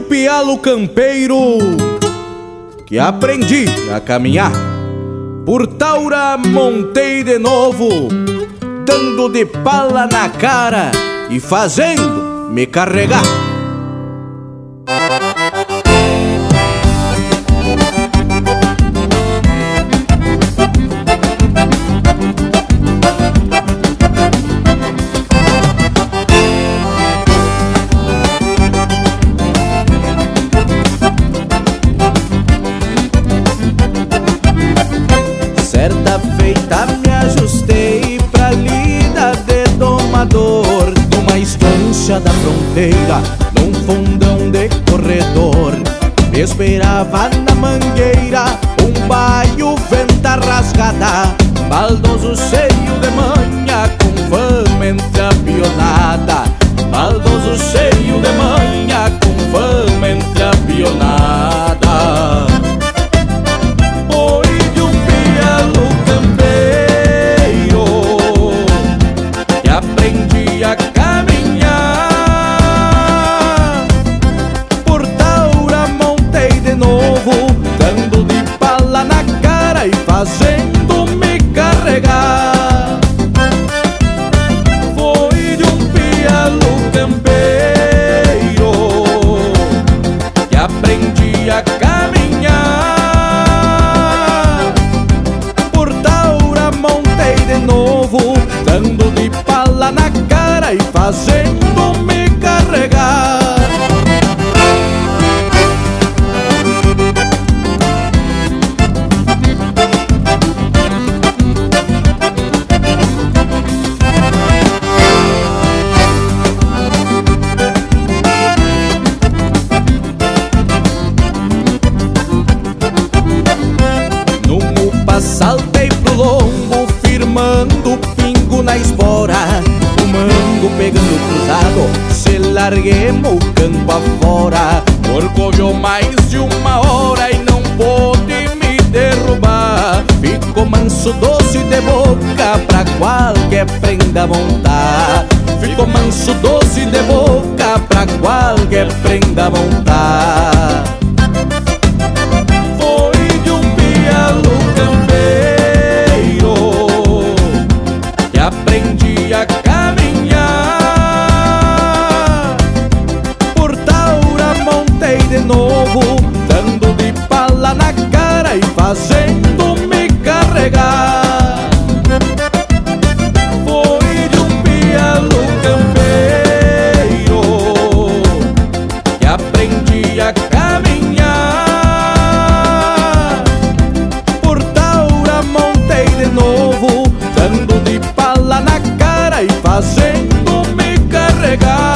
pialo campeiro que aprendi a caminhar. Por Taura montei de novo, dando de pala na cara e fazendo me carregar. Certa feita me ajustei pra lida de domador, numa estância da fronteira, num fundão de corredor. Me esperava na mangueira um baio, venta rasgada, baldoso cheio de manha, com fama entre a pionada. Baldoso cheio de manha, com fama entre a pionada. Aprendi a caminhar. Por Taura montei de novo, dando de pala na cara e fazendo me carregar. Foi de um pialo campeiro que aprendi a caminhar. Por Taura montei de novo, dando de pala na cara e fazendo me carregar. No mupa saltei pro lombo, firmando pingo na espora. O mango pegando cruzado, se larguemos o campo afora. Corcovou mais de uma hora e não pôde me derrubar. Ficou manso, doce de boca, pra qualquer prenda montar. Ficou manso, doce de boca, pra qualquer prenda montar. Foi de um pialo campeiro que aprendi a caminhar. Por Taura montei de novo, dando de pala na cara e fazendo me carregar. Foi de um pialo campeiro que aprendi a caminhar. Por Taura montei de novo, dando de pala na cara e fazendo me carregar.